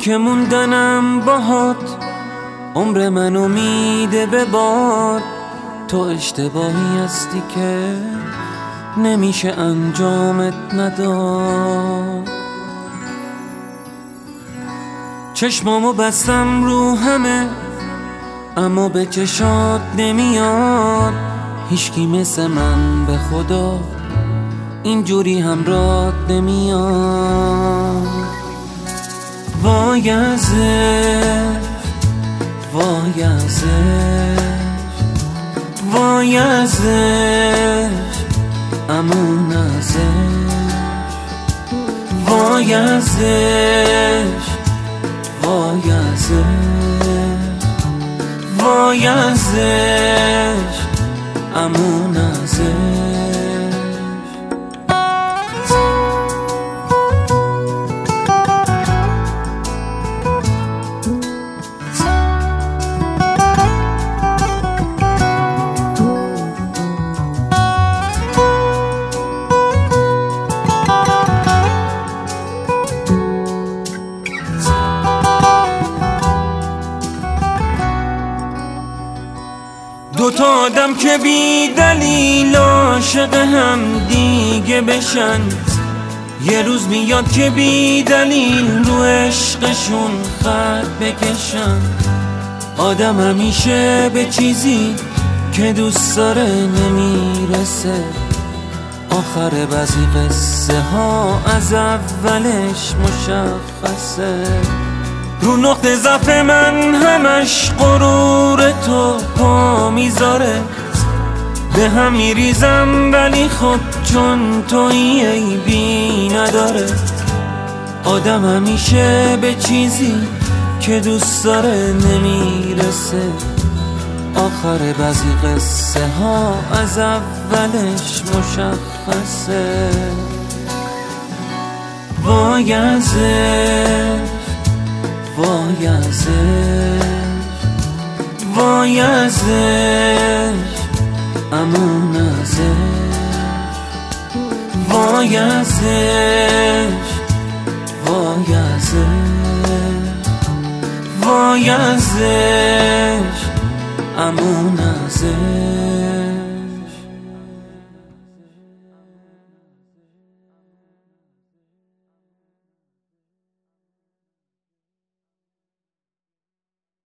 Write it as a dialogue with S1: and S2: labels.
S1: که موندنم باهات عمر منو میده به باد. تو اشتباهی هستی که نمیشه انجامت نداد. چشمامو بستم رو همه اما به چشات نمیاد. هیچکی مثل من به خدا اینجوری همراهت نمیاد. وای ازش، وای ازش، وای ازش، امون ازش. وای ازش، وای ازش، وای ازش، امون ازش. دوتا آدم که بی دلیل عاشق هم دیگه بشن، یه روز میاد که بی دلیل رو عشقشون خط بکشن. آدم همیشه به چیزی که دوست داره نمیرسه. آخر بعضی قصه ها از اولش مشخصه. رو نقطه ضعف من همش غرور تو پا میذاره. به هم میریزم ولی خب چون تویی عیبی نداره. آدم همیشه به چیزی که دوست داره نمیرسه. آخر بعضی قصه ها از اولش مشخصه. وای ازش، وای ازش، وای ازش، امون ازش. وای ازش، وای ازش، وای ازش، امون ازش.